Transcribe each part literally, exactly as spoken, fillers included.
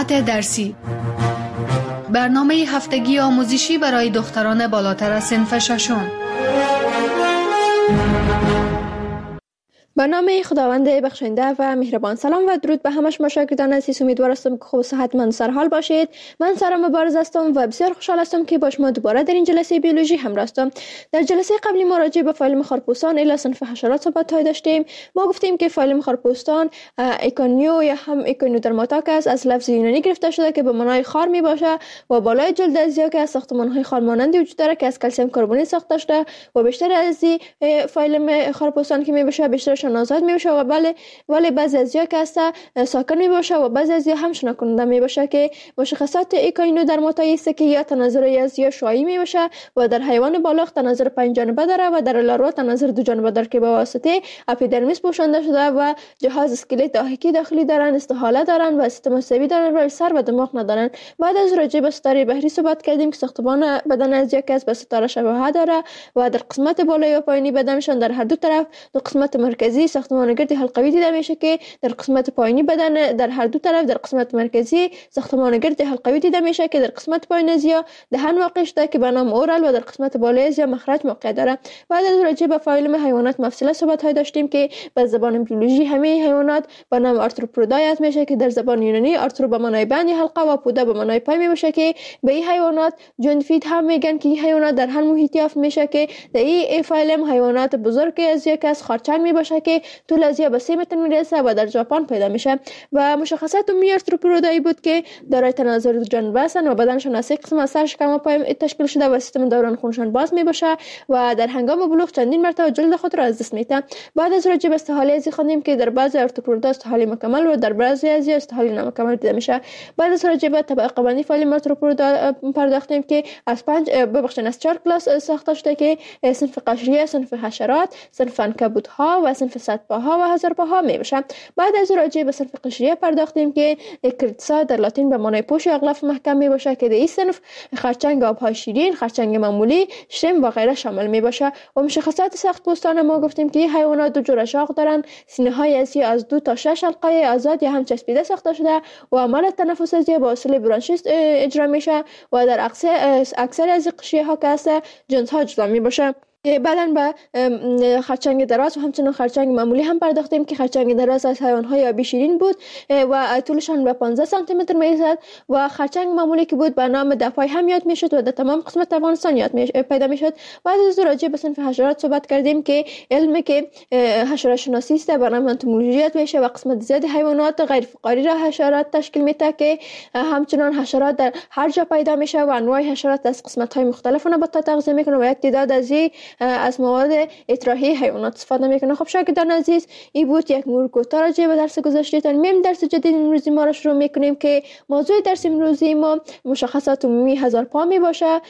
مقالات درسی، برنامه هفتگی آموزشی برای دختران بالاتر از صنف ششم. به نام خداوند بخشنده و مهربان. سلام و درود به همه شما شاگردان عزیز. امیدوار هستم که خوب و صحتمند و سرحال باشید. من سارا مبارز هستم و بسیار خوشحال هستم که با شما دوباره در این جلسه بیولوژی همراه هستم. در جلسه قبلی ما راجع به فایلم خارپوستان الی صنف حشرات صحبت داشتیم. ما گفتیم که فایلم خارپوستان ایکونیو یا هم ایکونیودرماتاکس از لفظ یونانی گرفته شده که به معنای خار می باشه و بالای جلد ازیا که از ساختمان‌های خار مانندی وجود داره که از کلسیم کربونی ساخته شده و بیشتر از این فایلم خارپوستان که می باشه بیشترش آزاد می باشه و بله ولی بعضی از یا که است ساکن می باشه و بعضی از یا هم شنا کننده می باشه که مشخصات ایکونیودرماتا است که یا تناظر از یا شویی می باشه و در حیوان بالغ تناظر پنج جانبه داره و در لاروا تناظر دو جانبه داره که به واسطه اپیدرمیس پوشانده شده و جهاز اسکلت داخلی داخلی دارن، استحاله دارن و سیستم عصبی دارن و سر و دماغ ندارن. بعد از راجع به ستاره بحری صحبت کردیم که ساختمان بدن از یا که به ستاره شباهت داره و در قسمت بالای و پایینی بدنشان در هر دو طرف دو قسمت مرکزی ساختمان گرد حلقوی دیده میشه که در قسمت پایینی بدن در هر دو طرف در قسمت مرکزی ساختمان گرد حلقوی دیده میشه که در قسمت پایین از یا دهن واقع شده که به نام اورال و در قسمت بالای از یا مخرج موقع داره. بعد از راجع به فایلم حیوانات مفصله صحبت های داشتیم که به زبان بیولوژی همه حیوانات به نام آرتروپودای اسم میشه که در زبان یونانی آرترو به معنای بند حلقه و پودا به معنای پای میشه که به این حیوانات جونفید هم میگن که این حیوانات در هر محیطی یافت میشه که در این فایلم حیوانات بزرگ از یک از خرچنگ میباشه که طول از یا به سه متر میرسه و در ژاپن پیدا میشه و مشخصات عمومی آرتروپودایی بود که دارای تناظر دو جانبه هستند و بدنشان از سه قسم از سر شکم و پای تشکیل شده و سیستم دوران خونشان باز میباشه و در هنگام بلوغ چندین مرتبه جلد خود را از دست میده. بعد از راجع به استحاله ازی خوندیم که در بعضی آرتروپودا استحاله مکمل و در بعضی از استحاله نامکمل دیده میشه. بعد از راجع به طبقه بندی فایلم آرتروپودا پرداختیم که از پنج ببخشید از چهار کلاس ساخته شده که صنف قشریه، صنف حشرات، صنف عنکبوت‌ها و صنف صدپاها و هزارپاها می باشه. بعد از راجع به صنف قشریه پرداختیم که کریتسا در لاتین به معنای پوش یا غلاف محکم می باشه که در این صنف خرچنگ آبهای شیرین، خرچنگ معمولی، شرم و غیره شامل می باشه. و مشخصات سخت پوستان ما گفتیم که این حیوانات دو جور اشاق دارن، سینه های ازی از دو تا شش حلقه آزاد یا هم چسبیده ساخته شده و عمل تنفس ازی با وسیله برانشیست اجرا میشه و در اکثر اکثر از قشریه ها که هست جنس ها جدا می باشه. بعداً به خرچنگ دراز و همچنین خرچنگ معمولی هم پرداختیم که خرچنگ دراز از حیوان‌های آبی شیرین بود و طولشان به پانزده سانتی متر میرسد و خرچنگ معمولی که بود به نام دپای هم یاد میشد و در تمام قسمت افغانستان یاد می پیدا میشد. بعد از راجع به صنف حشرات صحبت کردیم که علمی که حشرات شناسی است به نام انتومولوژی یاد میشه و قسمت زیادی حیوانات غیر فقاری را حشرات تشکیل میده که همچنین حشرات در هر جا پیدا میشه و انواع حشرات از قسمت‌های مختلف نباتات تغذیه میکنه و یک تعداد از از مواد اطراحی حیوانات استفاده میکنه. خب شاگردان عزیز این بود یک مرور کوتاه راجع به درس گذشته. میم درس جدید امروزی ما را شروع میکنیم که موضوع درس امروزی ما مشخصات عمومی هزارپا می باشه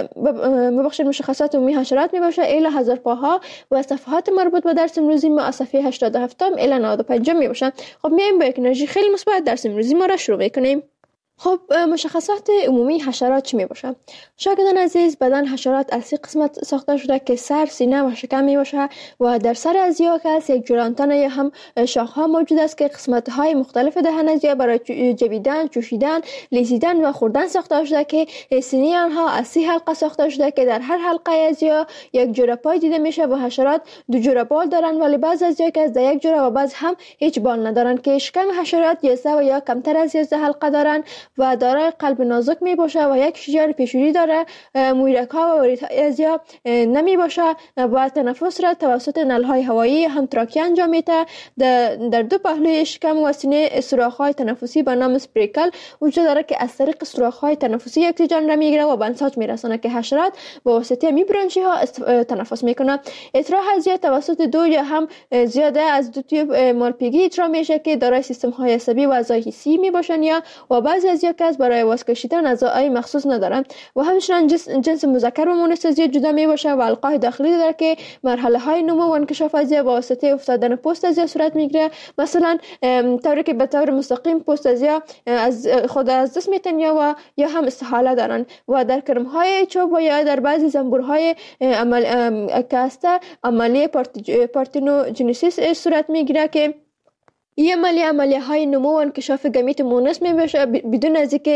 ببخشید مشخصات عمومی حشرات می باشه الی هزارپاها و صفحات مربوط به درس امروزی ما از صفحه هشتاد و هفت الی نود و پنج می باشه. خب میایم با یک انرژی خیلی مثبت درس امروزی ما را شروع میکنیم. خب مشخصات عمومی حشرات چی می باشه؟ شاگردان عزیز بدن حشرات از سه قسمت ساخته شده که سر، سینه و شکم می باشه و در سر از یا که از یک جلانتان یا هم شاخه موجود است که قسمت های مختلف دهن از یا برای جویدن، چوشیدن، لیزیدن و خوردن ساخته شده که سینه آنها از سه حلقه ساخته شده که در هر حلقه از یا یک جوره پای دیده میشه و حشرات دو جوره بال دارن ولی بعض از یا که از یک جوره و بعض هم هیچ بال ندارن که شکم حشرات یازده و یا کمتر از یازده حلقه دارن و دارای قلب نازک می باشه و یک شجار پیشوری داره. مویرک ها و وریت از یا نمی باشه و تنفس را توسط نلهای هوایی هم تراکی انجام میده. در دو پهلوی شکم و سینه سوراخ های تنفسی به نام اسپریکل وجود داره که از طریق سوراخ های تنفسی اکسیژن را میگیره و به انساج میرسونه که حشرات با واسطه می برانشی ها تنفس میکنه. اطراح از یا توسط دو یا هم زیاده از دو تیوب مالپیگی اطراح میشه که دارای سیستم های عصبی و اعضای حسی می باشن یا و بعضی از یا که برای واسه کشیدن اعضای مخصوص ندارن و همچنین جنس, جنس مذکر و مؤنث از جدا می باشه و القای داخلی داره که مرحله های نمو و انکشاف از با واسطه افتادن پوست از صورت میگیره. مثلا طوری که به طور مستقیم پوست از از خود از دست میتن یا و یا هم استحاله دارن و در کرم های چوب و یا در بعضی زنبورهای عمل کاسته عملی پارتینوجنسیس صورت میگیره که این عملیه عملیه های نمو و انکشاف گمیت مونس می باشه بدون از اینکه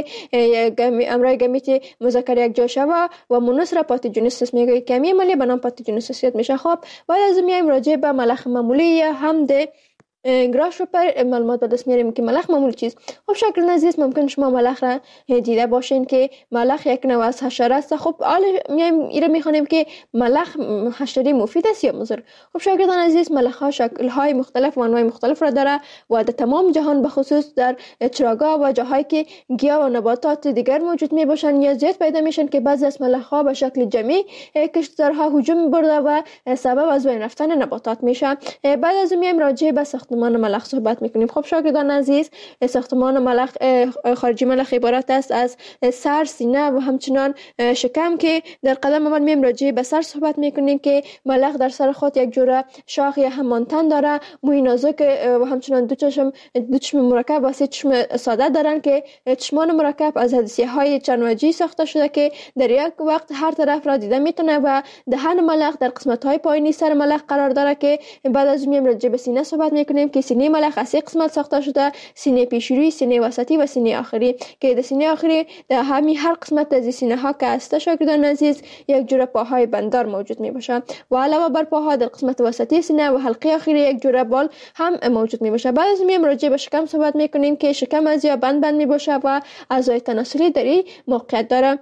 امرای گمیت مذکر یک جا شوه و مونس را پاتوژنیسیس میگه که همین عملیه به نام پاتوژنیسیس میشه. خب بعد از میایم راجع به ملخ معمولی هم ده گراش رو پر معلومات به دست میاریم که ملخ معمولی چیست. خب شکل عزیز ممکن شما ملخ را دیده باشین که ملخ یک نوع از حشره است. خب حالا میایم ایره میخوانیم که ملخ حشره مفید است یا مضر. خب شاگردان عزیز ملخ ها شکل های مختلف و انواع مختلف را داره و در تمام جهان به خصوص در چراگاه و جاهایی که گیاه و نباتات دیگر موجود می باشن یا زیاد پیدا میشن که بعضی از ملخ ها به شکل جمعی کشتزارها هجوم برده و سبب از بین رفتن نباتات میشن. بعد از میایم راجع به ساختمان ملخ صحبت میکنیم. خب شاگردان عزیز ساختمان ملخ خارجی ملخ عبارت است از سر، سینه و همچنان شکم که در قدم اول میایم راجع به سر صحبت میکنیم که ملخ در سر خود یک جوره شاخ یا هم مانتن داره، موی نازک و همچنان دو چشم دو چشم مرکب و سه چشم ساده دارن که چشمان مرکب از حدیثیه های چند وجهی ساخته شده که در یک وقت هر طرف را دیده میتونه و دهن ملخ در قسمت های پایینی سر ملخ قرار داره که بعد از میایم راجع به سینه صحبت میکنیم که سینه ملخ از سه قسمت ساخته شده: سینه پیشروی، سینه وسطی و سینه آخری که در سینه آخری در همین هر قسمت از سینه ها که است شاگردان عزیز یک جوره پاهای بندار موجود می باشه و علاوه بر پاها در قسمت وسطی سینه و حلقه آخری یک جوره بال هم موجود می باشه. بعد از میایم راجع به شکم صحبت میکنیم که شکم از یا بند بند می باشه و اعضای تناسلی در این موقعیت داره.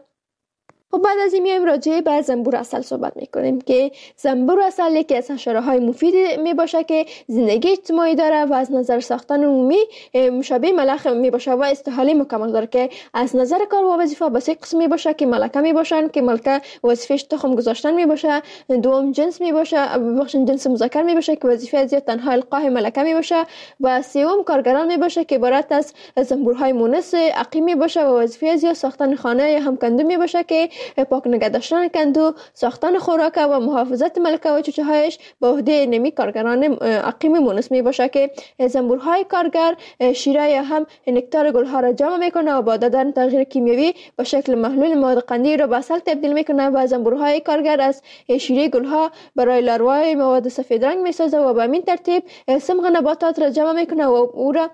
و بعد از این میایم راجع به زنبور عسل صحبت میکنیم که زنبور عسل یکی از حشره های مفید می باشه که زندگی اجتماعی داره و از نظر ساختن عمومی مشابه ملخ می باشه و استحاله مکمل داره که از نظر کار و وظیفه به سه قسم می باشه که ملکه می باشن که ملکه وظیفش تخم گذاشتن می باشه، دوم جنس می باشه بخشن جنس مذکر می باشه که وظیفه از تنها القاء ملکه می باشه و سوم کارگران می باشه که عبارت از زنبورهای مونس عقیم می باشه و وظیفه از ساختن خانه یا هم کندو می باشه که پاک نگه داشتن کندو، ساختن خوراک و محافظت ملکه و چوچه هایش به عهده نمی کارگران عقیم مونس می باشه که زنبورهای کارگر شیره یا هم نکتار گلها را جمع میکنه و با دادن تغییر کیمیایی به شکل محلول مواد قندی را به عسل تبدیل میکنه و زنبورهای کارگر از شیره گلها برای لاروای مواد سفید رنگ میسازه و به همین ترتیب صمغ نباتات را جمع میکنه و او را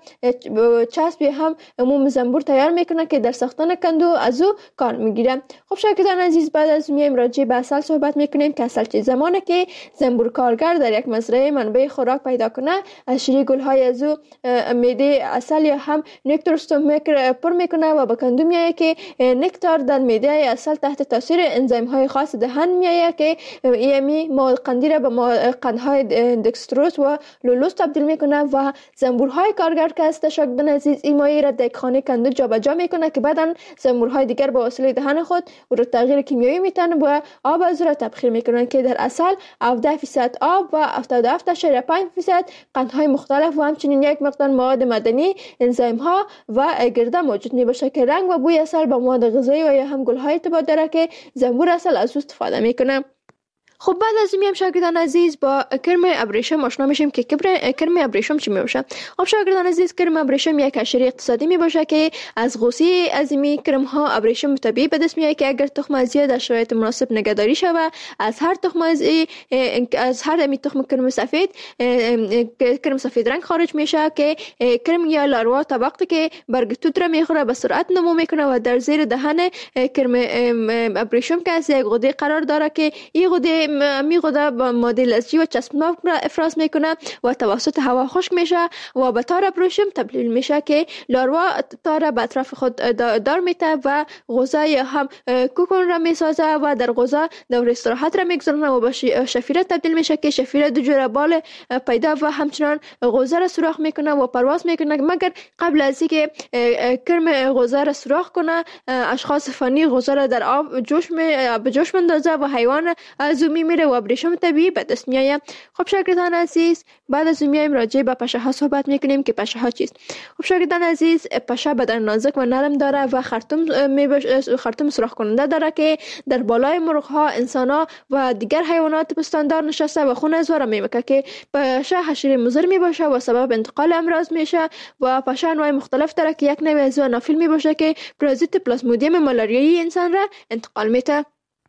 چسب هم عموم زنبور تیار میکنه که در ساختن کندو از او کار میگیره. خب شاگردان عزیز بعد از میایم راجع به عسل صحبت میکنیم که عسل چه زمانه که زنبور کارگر در یک مزرعه منبع خوراک پیدا کنه از شیره گلهای از او معده عسل یا هم نکتار استومک پر میکنه و به کندو میایه که نکتار در معده عسل تحت تاثیر انزیم های خاص دهن میایه که ایمی مواد قندی را به قندهای دکستروز و لولوز تبدیل میکنه و زنبورهای کارگر که است شاگردان عزیز این مایع را در خانه کندو جابجا میکنه که بعداً زنبورهای دیگر با وسیله دهن خود او را تغییر کیمیایی میتن و آب از را تبخیر میکنن که در عسل هفده درصد آب و هفتاد و هفت اشاریه پنج درصد قندهای مختلف و همچنین یک مقدار مواد معدنی، انزیم ها و گرده موجود می باشه که رنگ و بوی عسل با مواد غذایی و یا هم گل‌های ارتباط داره که زنبور عسل از او استفاده میکنه. خب بعد از این شاگردان عزیز با کرم ابریشم آشنا میشیم که کرم ابریشم چی میباشه. خب شاگردان عزیز کرم ابریشم یک حشره اقتصادی میباشه که از غوصه عظیمی کرم ها ابریشم طبیعی به دست میاد که اگر تخم از در شرایط مناسب نگهداری شوه از هر تخم از از هر می تخم کرم سفید کرم سفید رنگ خارج میشه که کرم یا لاروا تا وقتی که برگ توت را میخوره به سرعت نمو میکنه و در زیر دهن کرم ابریشم که از یک غده قرار داره که این غده می غده با ماده لزجی و چسبناک را افراز میکنه و توسط هوا خشک میشه و به تار ابریشم تبدیل میشه که لاروا تار به اطراف خود دار میته و غوزه یا هم کوکون را میسازه و در غوزه دور استراحت را میگذارونه و به شفیره تبدیل میشه که شفیره دو جوره بال پیدا و همچنان غوزه را سوراخ میکنه و پرواز میکنه. مگر قبل از اینکه کرم غوزه را سوراخ کنه اشخاص فنی غوزه را در آب جوش می به جوش مندازه و حیوان از میره و ابریشم طبیعی به دست میآید. خب شاگردان عزیز بعد از میایم راجع به پشه ها صحبت میکنیم که پشه ها چیست. خب شاگردان عزیز پشه بدن نازک و نرم داره و خرطوم میباش خرطوم سوراخ کننده داره که در بالای مرغ ها، انسان ها و دیگر حیوانات پستاندار نشسته و خون از واره میمکه که پشه حشره مضر میباشه و سبب انتقال امراض میشه و پشه انواع مختلف داره که یک نوع از آنافیل میباشه که پرازیت پلاسمودیم مالاریایی انسان را انتقال میده.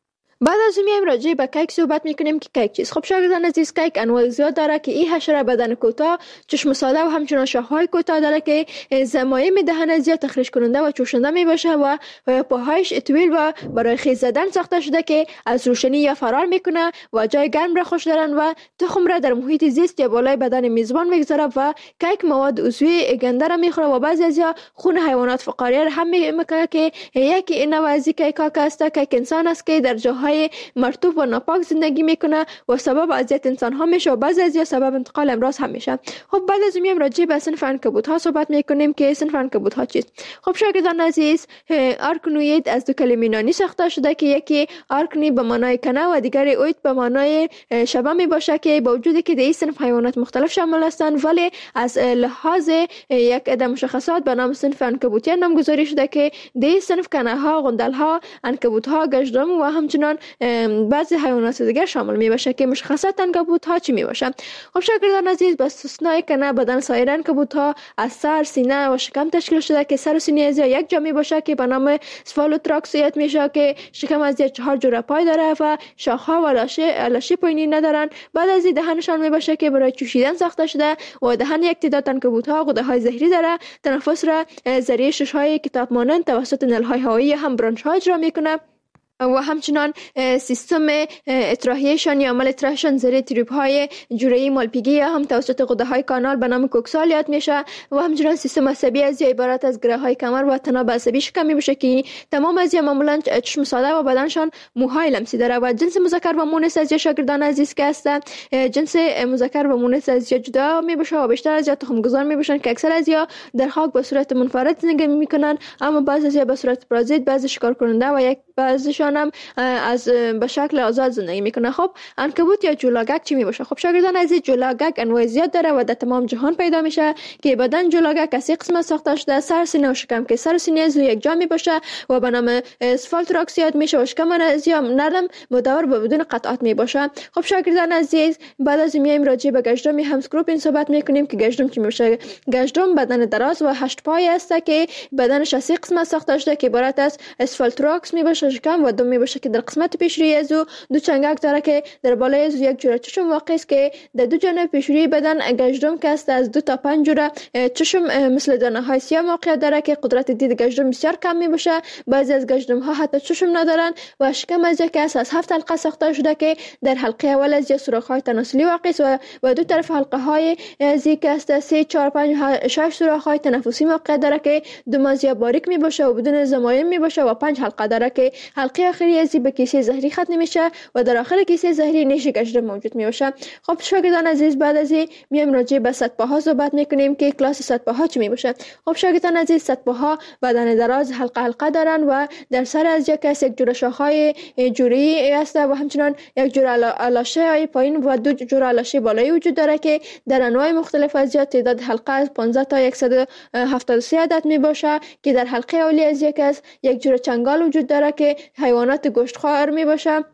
بعد از اون میایم راجع به کیک صحبت میکنیم که کیک چیست. خب شاگردان عزیز، کیک انواع زیاد داره که این حشره بدن کوتاه، چشم ساده و همچنان شاخه‌های کوتاه داره که زمایم دهن زیاد تخریش کننده و چوشنده میباشه و پاهایش طویل و برای خیز زدن ساخته شده که از روشنی یا فرار میکنه و جای گرم را خوش دارن و تخم را در محیط زیست یا بالای بدن میزبان میگذاره و کیک مواد عضوی گنده را میخوره و بعضی از یا خون حیوانات فقاریه را هم میکنه که یکی این نوع از کیک ها است که انسان است که در جاهای مرطوب و ناپاک زندگی میکنه و سبب اذیت انسان ها میشه و بعضی از یا سبب انتقال امراض هم میشه. خب بعد از میام راجع به صنف عنکبوت ها صحبت میکنیم که صنف عنکبوت ها چیست. خب شاگردان عزیز، آرکنوئید از دو کلمه یونانی ساخته شده که یکی آرکنی به معنای کنه و دیگری اوید به معنای شبه می باشه که با وجودی که در این صنف حیوانات مختلف شامل هستند ولی از لحاظ یک عده مشخصات به نام صنف عنکبوتی نامگذاری شده که در این صنف کنه ها، غندل ها، عنکبوت ها، گژدم و همچنان بعضی حیوانات دیگر شامل می باشه که مشخصات عنکبوت ها چی می باشه. خب شاگردان عزیز، به استثنای کنه بدن سایر عنکبوت ها از سر، سینه و شکم تشکیل شده که سر و سینه از یک جا می باشه که به نام سفالوتراکسیت میشه که شکم از چهار جوره پای داره و شاخها و لاشه لاشه پایینی ندارن. بعد از این دهنشان می باشه که برای چوشیدن ساخته شده و دهن یک تعداد عنکبوت ها غده های زهری داره. تنفس را ذریعه شش های کتاب مانند توسط نل های هوایی هم برانش ها اجرا میکنه و همچنان سیستم اطراحیشان یا عمل اطراحشان ذریعه تریب های جوره مالپیگی هم توسط غده های کانال به نام کوکسالیات میشه و همچنان سیستم عصبی از عبارت از گره های کمر و تناب عصبی شکم میشه که تمام از معمولا چشم ساده و بدنشان موهای لمسی داره. و جنس مذکر و مؤنث از شاگردان عزیز که است، جنس مذکر و مؤنث از جدا میشه و بیشتر از تخم گذار میشن که اکثر از یا در خاک به صورت منفرد زندگی میکنن، اما بعضی از به صورت پارازیت، بعضی شکار کننده و یک بعضیشان هم از به شکل آزاد زندگی میکنه. خب عنکبوت یا جولاگک چی میباشه؟ خب شاگردان عزیز، جولاگک انواع زیاد داره و در تمام جهان پیدا میشه که بدن جولاگک از سه قسمت ساخته شده: سر، سینه و شکم که سر و سینه از یک جا میباشه و به نام اسفالتراکسیات میشه و شکم از یا نرم مدور و بدون قطعات میباشه. خب شاگردان عزیز، بعد از میایم راجع به گژدم همسکروپین صحبت میکنیم که گژدم چی میشه. گژدم بدن دراز و هشت پای است که بدنش از سه قسمت ساخته شده که عبارت از اسفالتراکس میباشه، شکم و دم میباشه که در قسمت پیشروی از او دو چنگک داره که در بالای از یک جوره چشم واقع است که در دو جانب پیشروی بدن گژدم که است از دو تا پنج جوره چشم مثل دانه های سیاه موقعیت داره که قدرت دید گژدم بسیار کم میباشه. بعضی از گژدم ها حتی چشم ندارن و شکم از یک است از هفت حلقه ساخته شده که در حلقه اول از یک سوراخ های تناسلی واقع است و و دو طرف حلقه های از یک است سه چهار پنج شش سوراخ های تنفسی موقعیت داره که دو مازیا باریک میباشه و بدون زمایم میباشه و پنج حلقه داره که حلقه آخری از به کیسه زهری ختم میشه و در آخر کیسه زهری نیش گژدم موجود میشه. خب شاگردان عزیز، بعد از این میایم راجع به صدپاها صحبت میکنیم که کلاس صدپاها چی میشه. خب شاگردان عزیز، صدپاها بدن دراز حلقه حلقه دارن و در سر از یک کس یک جوره شاخهای جوری است و همچنان یک جوره لاشه های پایین و دو جوره لاشه بالایی وجود داره که در انواع مختلف از تعداد حلقه از پانزده تا صد و هفتاد و سه عدد میباشه که در حلقه اولی از یک کس یک جوره چنگال وجود داره که حیوانات گوشتخوار می باشه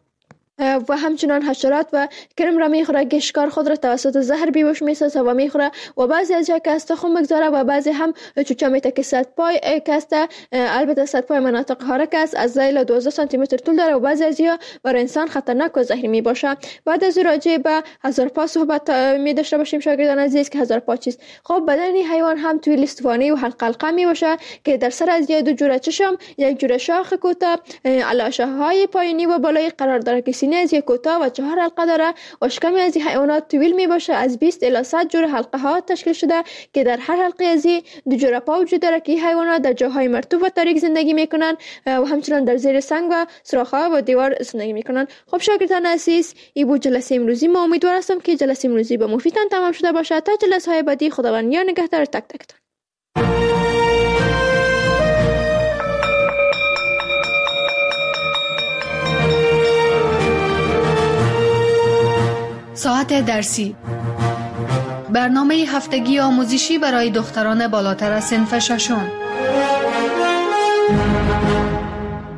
و همچنان حشرات و کرم را میخوره که شکار خود را توسط زهر بیهوش میسازه و میخوره و بعضی از یک است تخم بگذاره و بعضی هم چوچه میته که صدپای کسته. البته صدپای مناطق حرکت است، از زیل دوازده سانتی متر طول داره و بعضی از یا برای انسان خطرناک و زهری می باشه. بعد از راجع به هزار پا صحبت می داشته باشیم شاگردان عزیز که هزار پا چیست. خب بدن حیوان هم طویل استوانه و حلقه حلقه می باشه که در سر از دو جوره چشم، یک جوره شاخ کوتاه، علاشه های پایینی و بالایی قرار داره که سینه از یک کوتاه و چهار حلقه داره و شکم از این حیوانات طویل می باشه از بیست الی صد جوره حلقه ها تشکیل شده که در هر حلقه از دو جوره پا وجود داره که حیوانات در جاهای مرطوب و تاریک زندگی میکنن و همچنان در زیر سنگ و سوراخ‌ها و دیوار زندگی میکنن. خب شاگردان عزیز، این بود جلسه امروزی. ما امیدوار هستم که جلسه امروزی به مفیدتان تمام شده باشه. تا جلسه های بعدی، خداوند یا نگهدار تک تکتان. ساعت درسی، برنامه هفتگی آموزشی برای دختران بالاتر از صنف ششم.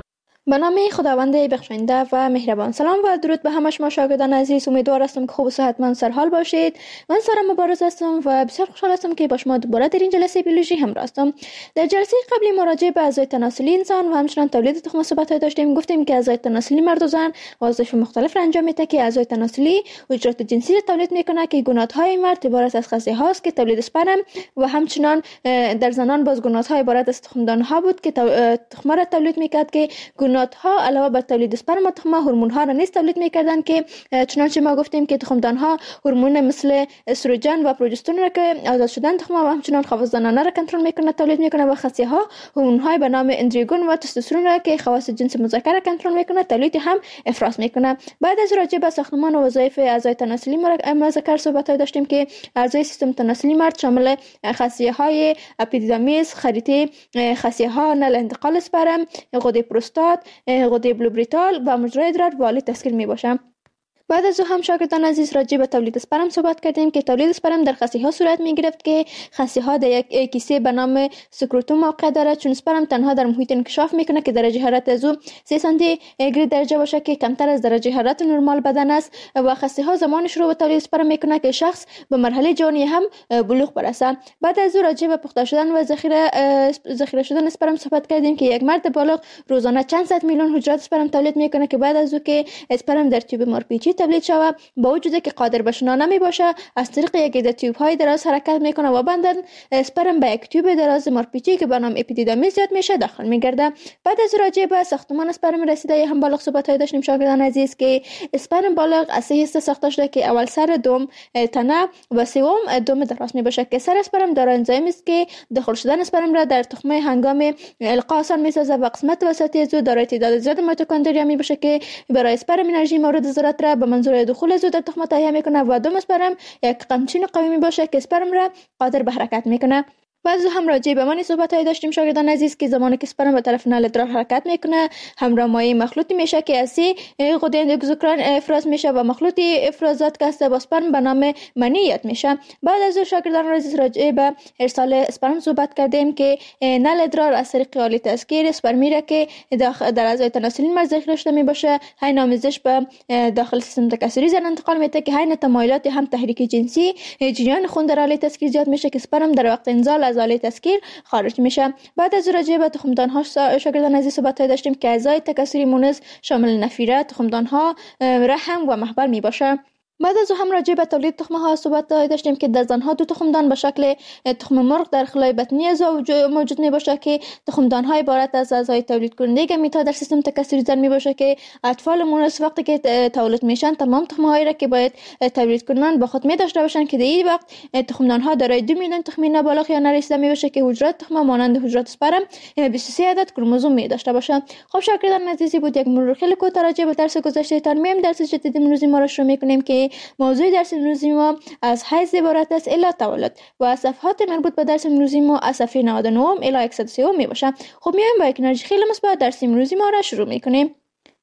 به نام خداوند بخشنده و مهربان. سلام و درود به همه شما شاگردان عزیز. امیدوار هستم که خوب و صحتمند سرحال باشید. من سارا مبارز هستم و بسیار خوشحال هستم که با شما دوباره در این جلسه بیولوژی همراه هستم. در جلسه قبلی مراجعه به اعضای تناسلی انسان و همچنین تولید تخم صحبت داشتیم. گفتیم که اعضای تناسلی مرد و زن وظایف مختلف را انجام میده که اعضای تناسلی حجرات جنسی را تولید میکنه که گونات‌های مرد عبارت از خصیه هاست که تولید اسپرم و همچنین در زنان باز گونات‌ها عبارت از تخمدان‌ها بود که تخم را تولید میکرد که گونات‌ها علاوه بر تولید اسپرم و تخم هورمون‌ها را نیز تولید می‌کردند که چنانچه ما گفتیم که تخمدان‌ها هورمون مثل استروژن و پروژسترون را که آزاد شدن تخم و همچنین خواص زنانه را کنترل می‌کنه تولید می‌کنه و خصیه‌ها هورمون‌های به نام اندروژن و تستوسترون را که خواص جنس مذکر را کنترل می‌کنه تولید هم افراز می‌کنه. بعد از راجع به ساختمان و وظایف اعضای تناسلی مذکر صحبت داشتیم که اعضای سیستم تناسلی مرد شامل خصیه‌های اپیدیدامیس، خریطه خصیه‌ها، نل انتقال اسپرم، غده پروستات، غده بلوبریتال و مجرای ادرار والی تسکیل می باشم. بعد از او هم شاگردان عزیز راجع به تولید اسپرم صحبت کردیم که تولید اسپرم در خصیه ها صورت می گرفت که خصیه ها در یک کیسه به نام سکروتوم واقع دارد. چون اسپرم تنها در محیط انکشاف میکنه که درجه حرارت از او سه سانتی گراد درجه باشه که کمتر از درجه حرارت نرمال بدن است و خصیه ها زمان شروع به تولید اسپرم میکنه که شخص به مرحله جوانی هم بلوغ برسه. بعد از او راجع به پخته شدن و ذخیره ذخیره شدن اسپرم صحبت کردیم که یک مرد بالغ روزانه چند صد میلیون حجرات اسپرم تولید میکنه که بعد از او که اسپرم در تیوب مارپیچی تولید شود با وجودی که قادر به شنا نمی باشه از طریق یک عده تیوب های دراز حرکت میکنه و بعداً اسپرم به یک تیوب دراز مارپیچی که به نام اپیدیدامیس یاد میشه داخل میگرده. بعد از راجع به ساختمان اسپرم رسیده هم بالغ صحبت های داشتیم شاگردان عزیز که اسپرم بالغ از سه حصه ساخته شده که اول سر، دوم تنه و سوم دم دراز می باشه که سر اسپرم دارای انزایم است که داخل شدن اسپرم را در تخمه هنگام القا آسان میسازه و قسمت وسطی از او دارای تعداد زیاد میتوکندریا می باشه که برای اسپرم انرژی مورد ضرورت را به منظور دخول از او در تخم تهیه میکنه و دوم اسپرم یک قمچین قوی می باشه که اسپرم را قادر به حرکت میکنه. بعضی هم راجع به مانی صحبت های داشتیم شاگردان عزیز که زمانی که اسپرم به طرف نل ادرار حرکت میکنه همراه مایع مخلوطی میشه که از سی غده اندوکسوکراین افراز میشه و مخلوطی افرازات که است با اسپرم به نام منی یاد میشه. بعد از شاگردان عزیز راجع به ارسال اسپرم صحبت کردیم که نل ادرار از طریق آله تسکیر اسپرمی را که در اعضای تناسلی مرد ذخیره شده می باشه حین آمیزش به داخل سیستم تکثری زن انتقال میده که حین تمایلات هم تحریک جنسی جریان خون در آله تسکیر زیاد میشه که اسپرم در وقت انزال از آله تسکیر خارج میشه. بعد از راجع به تخمدان ها شاگردان عزیز صحبت داشتیم که اعضای تکثری مونس شامل نفیره، تخمدان ها، رحم و محبل می باشه. بعد از هم راجع به تولید تخم ها صحبت داشتیم که در زنها دو تخمدان به شکل تخم مرغ در خلای بطنی از موجود می باشه که تخمدان های عبارت از اعضای تولید کننده گمیت در سیستم تکثری زن می باشه که اطفال مونس وقتی که تولد میشن تمام تخم هایی را که باید تولید کنن با خود می داشته باشن که در این وقت تخمدان ها دارای دو میلیون تخمی نابالغ یا نرسیده می باشه که حجرات تخم مانند حجرات اسپرم بیست و سه عدد کروموزوم می داشته باشن. خب شاگردان عزیزی بود یک مرور خیلی کوتاه راجع به درس گذشته تان میم درس جدید امروزی ما را شروع می‌کنیم که موضوع درس امروزی ما از حیض عبارت است الی تولد و صفحات مربوط به درس امروزی ما از صفحه نود و نه الی صد و سه می باشه. خب میایم با یک انرژی خیلی مثبت درس امروزی ما را شروع می‌کنیم.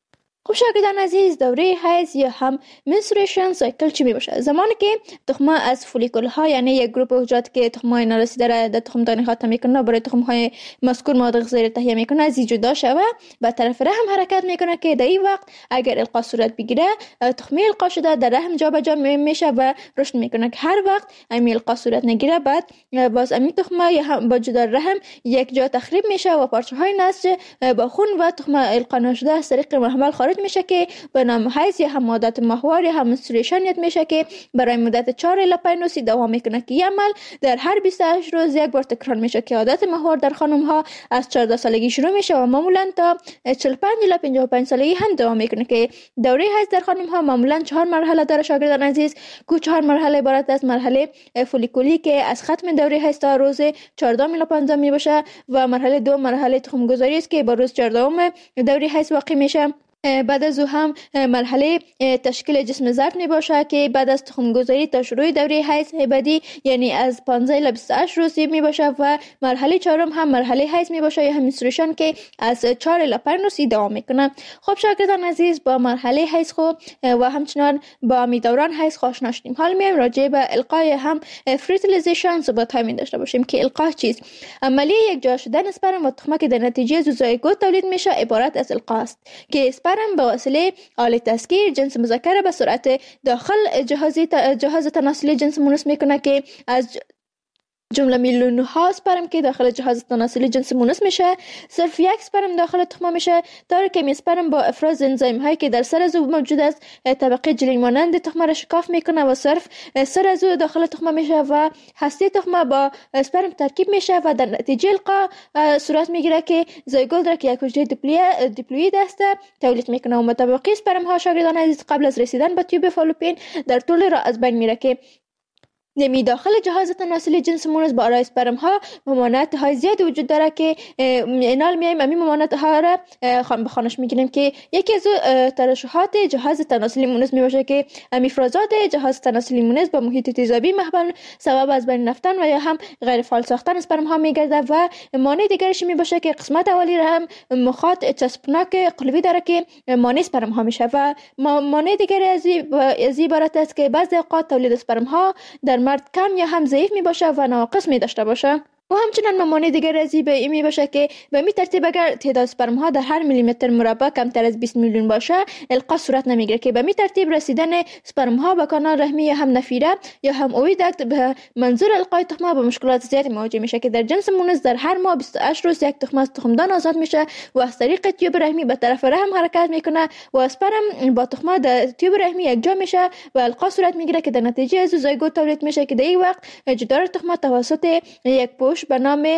خب شاگردان عزیز دوره حیض یا هم منسترویشن سایکل چی می باشه؟ زمانی که تخم از فولیکول ها یعنی یک گروه حجرات که تخم های نارسیده را در تخم دانی خاتم میکنه برای تخم های مذکور مواد غذایی تهیه میکنه از جدا شوه و طرف رحم حرکت میکنه که در این وقت اگر القا صورت بگیره تخمی القا شده در رحم جابجا میشه و رشد میکنه که هر وقت امی القا صورت نگیره بعد باز امی تخم یا هم با جدا رحم یک جا تخریب میشه و پارچه های نسج با خون و تخم القا نشده از طریق محمل خارج میشه که به نام حیض یا هم عادت ماهوار یا هم منسترویشن یاد میشه که برای مدت چهار الی پنج روز دوام میکنه که این عمل در هر بیست و هشت روز یک بار تکرار میشه که عادت ماهوار در خانم ها از چهارده سالگی شروع میشه و معمولا تا چهل و پنج الی پنجاه و پنج سالگی هم دوام میکنه که دوره حیض در خانم ها معمولا چهار مرحله داره شاگردان عزیز که چهار مرحله عبارت از مرحله فولیکولی که از ختم دوره حیض تا روز چهارده الی پانزده می باشه و مرحله دو مرحله تخم گذاری است که با روز چهارده دوره حیض واقع میشه. بعد از او هم مرحله تشکیل جسم ضعف می باشه که بعد از تخم گذاری تا شروع دوره حیض بعدی یعنی از پانزده الی بیست و هشت روز می باشه و مرحله چهارم هم مرحله حیض می باشه یا هم منسترویشن که از چهار الی پنج روز دوام میکنه. خب شاگردان عزیز با مرحله حیض خو و همچنان با می دوران حیض آشنا شدیم. حالا میایم راجع به القای هم فرتیلیزیشن صحبت های می داشته باشیم که القا چیست؟ عملیه یک جا شدن اسپرم و تخمه که در نتیجه زوزایگوت تولید میشه عبارت از القا است که اسپرم به وسیله آله تسکیر جنس مذکر به سرعت داخل جهاز جهاز تناسلی جنس مونس میکنه که از جمله میلیون ها اسپرم که داخل جهاز تناسلی جنس مونس میشه صرف یک اسپرم داخل تخمه میشه، داره که اسپرم با افراز انزیم هایی که در سر از او موجود است طبقه جلین مانند تخمه را شکاف میکنه و صرف سر از او داخل تخمه میشه و هسته تخمه با اسپرم ترکیب میشه و در نتیجه القا صورت میگیره که زایگوت را که یک حجره دیپلوید است تولید میکنه و متبقی اسپرم ها شاگردان عزیز قبل از رسیدن به تیوب فالوپین در طول راه از بین میره که نمی داخل جهاز تناسلی جنس مونس با آرای اسپرم ها ممانعت های زیادی وجود داره که اینال میایم امی ممانعت ها را به خانش میگیریم که یکی از ترشحات جهاز تناسلی مونس می باشه که امی افرازات جهاز تناسلی مونس با محیط تیزابی محبن سبب از بین رفتن و یا هم غیر فعال ساختن اسپرم ها میگرده و مانع دیگرش می باشه که قسمت اولی را هم مخاط چسبناک قلبی داره که مانع اسپرم ها میشه و مانع دیگری از عبارت است که بعضی اوقات تولید اسپرم ها در مرد کم یا هم ضعیف می باشه و ناقص می داشته باشه. و همچنان ممانع دیگر از به این می باشه که به می ترتیب اگر تعداد اسپرم ها در هر میلیمتر مربع کمتر از بیست میلیون باشه القا صورت نمیگیره که به می ترتیب رسیدن اسپرم ها به کانال رحمی یا هم نفیره یا هم اویدکت به منظور القای تخمه با مشکلات زیادی مواجه میشه که در جنس مونس در هر ماه بیست و هشت روز یک تخمه از تخمدان آزاد میشه و از طریق تیوب رحمی به طرف رحم حرکت میکنه و اسپرم با تخمه در تیوب رحمی یکجا میشه و القا صورت میگیره که در نتیجه از زایگوت تولید میشه که در این وقت جدار تخمه توسط یک پوش به نام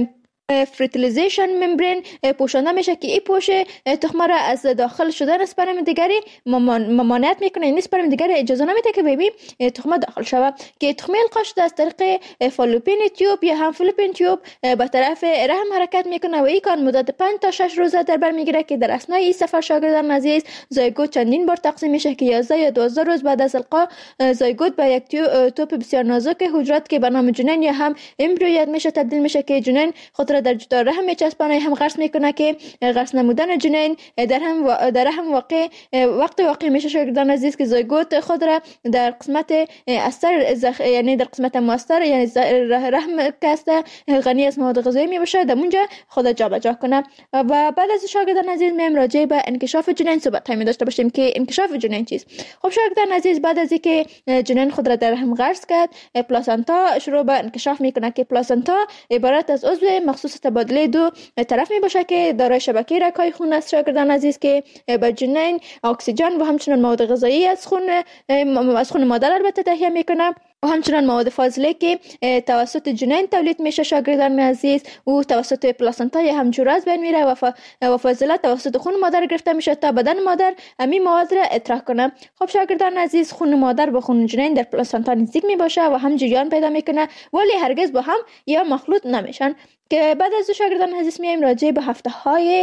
فرتیلیزیشن ممبرین پوشانده میشه که این پوش تخمه را از داخل شدن اسپرم دیگری ممانعت میکنه. این اسپرم دیگری اجازه نمیده که به تخمه داخل شود که تخمه القا شده از طریق فالوپین تیوب یا هم فالوپین تیوب به طرف رحم حرکت میکنه و این کار مدت پنج تا شش روزه در بر میگیره که در اثنای این سفر شاگردان عزیز زایگوت چندین بار تقسیم میشه که یازده یا دوازده روز بعد از القا زایگوت به یک توپ بسیار نازک حجرات که به نام جنین یا هم امبریو میشه تبدیل میشه که جنین خود را در جدار رحم میچسبانه هم غرس میکنه که غرس نمودن جنین در هم و... در هم واقع وقت واقع میشه شاگردان عزیز که زایگوت خود را در قسمت استر زخ... یعنی در قسمت مؤثر یعنی رحم کاسته غنی از مواد غذایی میباشه در اونجا خود جابجا کنه. و بعد از شاگردان عزیز میم راجع به انکشاف جنین صحبت می داشته باشیم که انکشاف جنین چیست. خب شاگردان عزیز بعد از اینکه جنین خود را در رحم غرس کرد پلاسنتا شروع به انکشاف میکنه که پلاسنتا عبارت از عضو مخصوص تبادله دو طرف می باشه که دارای شبکه رگ‌های خون است شاگردان عزیز که به جنین اکسیژن و همچنین مواد غذایی از خون از خون مادر البته تهیه میکنه و همچنان مواد فاضله که توسط جنین تولید میشه شاگردان عزیز و توسط پلاسنتا یا هم جوره از بین میره و, ف... و فاضله توسط خون مادر گرفته میشه تا بدن مادر همین مواد را اطراح کنه. خب شاگردان عزیز خون مادر با خون جنین در پلاسنتا نزدیک میباشه و هم جریان پیدا میکنه ولی هرگز با هم یا مخلوط نمیشن که بعد از شاگردان عزیز میایم راجع به هفته های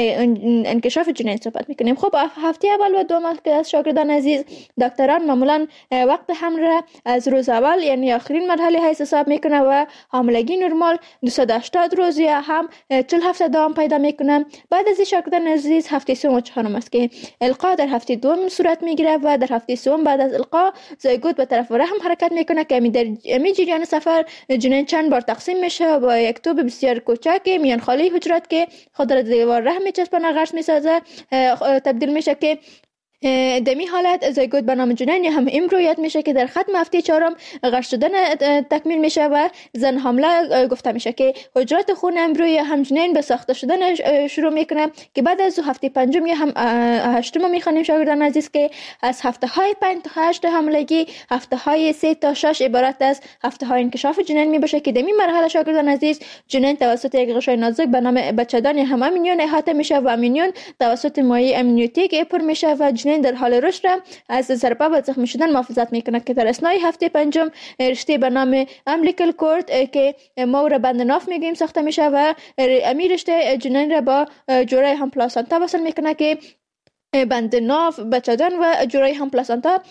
انکشاف جنین صحبت میکنیم. خب هفته اول و دوم که از شاگردان عزیز دکتران معمولا وقت حمل را از روز اول یعنی آخرین مرحله حیض حساب میکنه و حاملگی نرمال دویست و هشتاد روز یا هم چهل هفته دوام پیدا میکنه. بعد از شاگردان عزیز هفته سوم و چهارم است که القا در هفته دوم صورت میگیره و در هفته سوم بعد از القا زایگوت به طرف رحم حرکت میکنه که می در می جریان سفر جنین چند بار تقسیم میشه و با یک توپ بسیار کوچک میان خالی حجرات که خود را دیوار رحم میچسبانه غرس میسازه تبدیل میشه که دمی حالت زایگوت به نام جنین یا هم امبریو میشه که در ختم هفته چهارم غرس شدن تکمیل میشه و زن حامله گفته میشه که حجرات خون امبریو هم جنین به ساخته شدن شروع میکنه که بعد از هفته پنجم یا هم هشتم میخوانیم شاگردان عزیز که از هفته های پنج تا هشت حاملگی هفته های سه تا شش عبارت از هفته های انکشاف جنین میباشه که دمی مرحله شاگردان عزیز جنین توسط یک غشای نازک به نام بچه‌دان یا هم امینیون احاطه میشه و امینیون توسط مایع امنیوتیک پر میشه و در حال رشد از ضربه و زخمی شدن محافظت میکنه که در اثنای هفته پنجم رشته به نام امبلیکال کورد که ما را بند ناف میگیم ساخته میشه و امیر رشته جنین را با جوره هم پلاسنتا وصل میکنه که بند ناف، بچادن و جورای هم پلاسانتا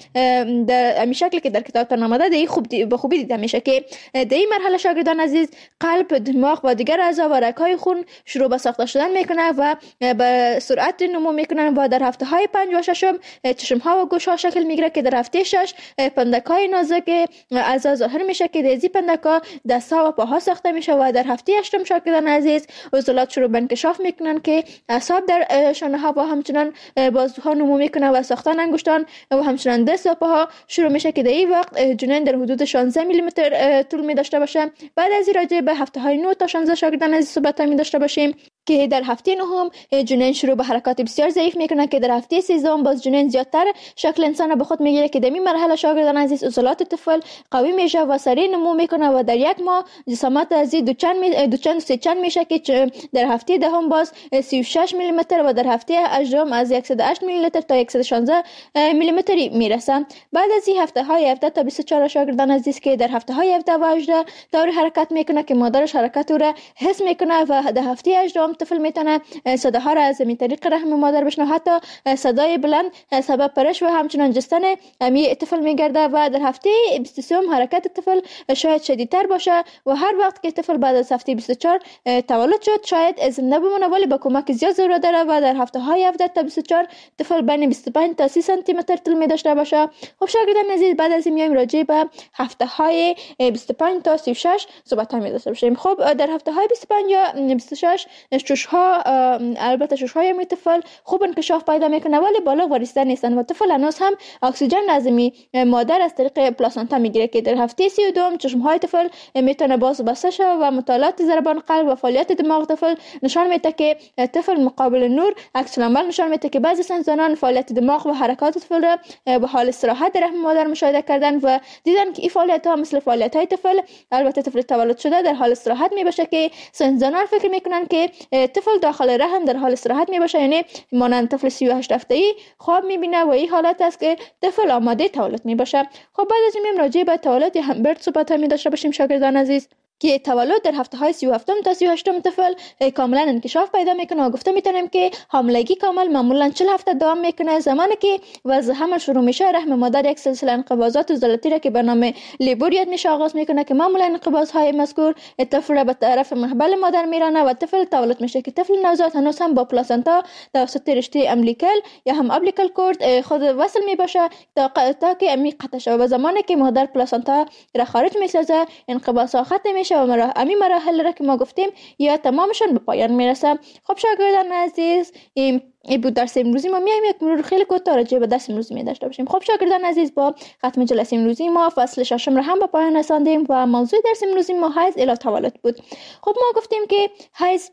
در این شکل که در کتابتان آمده دی خوب دی به خوبی دیده میشه که در این مرحله شاگردان عزیز قلب، دماغ و دیگر اعضا و رگ‌های خون شروع به ساخته شدن میکنه و به سرعت نمو میکنن و در هفته های پنج و ششم چشم ها و گوش ها شکل میگیره که در هفته شش پندک های نازک اعضا ظاهر میشه که در پندک ها دست ها و پاها ساخته میشه و در هفته هشتم شاگردان عزیز عضلات شروع به انکشاف میکنن که اعصاب در شانه ها و همچنان بازوها نمو میکنه و ساختن انگشتان و همچنان دست و پاها شروع میشه که در این وقت جنین در حدود شانزده میلی متر طول می داشته باشه. بعد از این راجع به هفته های نه تا شانزده شاگردان عزیز صحبت می داشته باشیم که در هفته نهم جنین شروع به حرکات بسیار ضعیف میکنه که در هفته سیزدهم باز جنین زیادتر شکل انسان به خود میگیره که در این مرحله شاگردان عزیز عضلات طفل قوی میشه و سریع نمو میکنه و در یک ماه جسامت از دو چند می دو چند سه چند میشه که در هفته دهم باز سی و شش میلی متر و در هفته هجدهم از صد و هشت میلی لیتر تا صد و شانزده میلی متر میرسه. بعد از این هفته های هفده تا بیست و چهار شاگردان عزیز که در هفته های هفده و هجده طور حرکت میکنه که مادرش حرکت او را حس میکنه و در هفته هجدهم طفل میتونه صداها را از طریق رحم مادر بشنوه، حتی صدای بلند سبب پرش و همچنان جستن می طفل میگرده و در هفته بیست و سه حرکت طفل شاید شدیدتر باشه و هر وقت که طفل بعد از هفته بیست و چهار تولد شد شاید زنده بمونه ولی با کمک زیاد ضرورت داره و در هفته های هفده تا بیست و چهار طفل بین بیست و پنج تا سی سانتی متر طول می داشته باشه. خب شاگردان عزیز بعد از این میایم راجع به هفته های بیست و پنج تا سی و شش صحبت می داشته باشیم. خب در هفته های بیست و پنج یا بیست و شش شش ها البته شش های می طفل خوب انکشاف پیدا میکنه ولی بالا و ریسته نیستن و طفل هنوز هم اکسیژن لازمی مادر از طریق پلاسانتا میگیره که در هفته سی و دو چشم های طفل میتونه باز بسته شه و مطالعات ضربان قلب و فعالیت دماغ طفل نشان میده که طفل مقابل نور عکس العمل نشان میده که بعضی سنجانان فعالیت دماغ و حرکات طفل را به حال استراحت در رحم مادر مشاهده کردن و دیدن که این فعالیت ها مثل فعالیت های طفل البته طفل تولد شده در حال استراحت میباشه که سنجانان فکر میکنن که طفل داخل رحم در حال استراحت میباشه، یعنی مانند طفل سی و هشت هفته‌ای خواب میبینه و این حالت است که طفل آماده تولد میباشه. خب بعد از این راجع به تولد یا همبرد صحبت می داشته باشیم شاگردان عزیز که تولد در هفته های سی و هفتم تا سی و هشتم طفل کاملا انکشاف پیدا میکنه و گفته میتونیم که حاملگی کامل معمولا چهل هفته دوام میکنه. زمانی که وضع حمل شروع میشه رحم مادر یک سلسله انقباضات عضلاتی را که به نام لیبوریت میشه آغاز میکنه که معمولا انقباض های مذکور طفل را به طرف محبل مادر میرانه و طفل تولد میشه که طفل نوزاد هنوز هم با پلاسنتا توسط رشته امبلیکال یا هم ابلیکال کورد خود وصل میباشه تا تا که عمیق قطع شه و زمانی که مادر پلاسنتا را خارج میسازه انقباض ها ختم میشه و مرا امی مراحل را که ما گفتیم یا تمامشون به پایان میرسه. خب شاگردان عزیز این ای بود درس امروزی ما. میایم یک مرور خیلی کوتاه راجع به درس امروزی می داشته باشیم. خب شاگردان عزیز با ختم جلسه امروزی ما فصل ششم را هم به پایان رساندیم و موضوع درس امروزی ما حیض الی تولد بود. خب ما گفتیم که حیض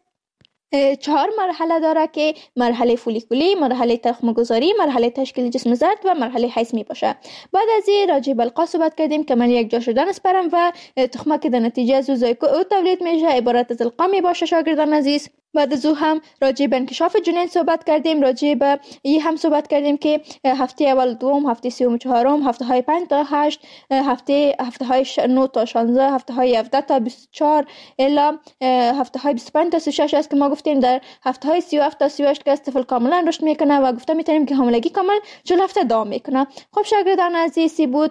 چهار مرحله داره که مرحله فولیکولی، مرحله تخم گذاری، مرحله تشکیل جسم زرد و مرحله حیض می باشه. بعد از این راجع به القا صحبت کردیم که من یک جا شدن اسپرم و تخمه که در نتیجه از زایگوت او تولید میشه عبارت از القا می باشه شاگردان عزیز. بعد از او هم راجع به انکشاف جنین صحبت کردیم، راجع به این هم صحبت کردیم که هفته اول دوم، هفته سوم و چهارم، هفته های پنج تا هشت، هفته هفته های نه تا شانزده، هفته های هفده تا بیست و چهار الی هفته های بیست و پنج تا سی و شش است که ما گفتیم در هفته های سی و هفت تا سی و هشت که طفل کاملا رشد میکنه و گفته میتونیم که حاملگی کامل چهل هفته دوام میکنه. خب شاگردان عزیزی بود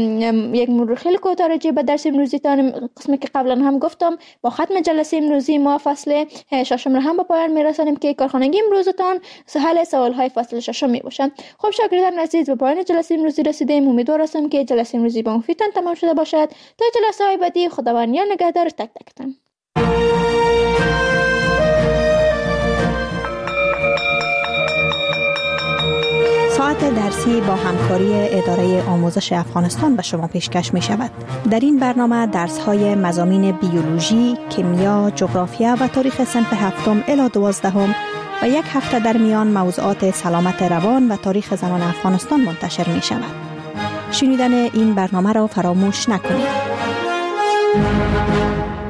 یک مرور خیلی کوتاه راجع به درس امروزی تان قسمی که قبلا هم گفتم. با ختم جلسه امروزی ما فصل ششم را هم به پایان میرسانیم که کارخانگی امروزتان حل سوال های فصل ششم می باشند. خب شاگردان عزیز به پایان جلسه امروزی رسیدیم. امیدوار هستم که جلسه امروزی به مفیدتان تمام شده باشد. تا جلسه های بعدی خداوند نگهدار تک تکتان. ساعت درسی با همکاری اداره آموزش افغانستان به شما پیشکش می شود. در این برنامه درس های مضامین بیولوژی، کیمیا، جغرافیا و تاریخ صنف هفتم الی دوازدهم و یک هفته در میان موضوعات سلامت روان و تاریخ زنان افغانستان منتشر می شود. شنیدن این برنامه را فراموش نکنید.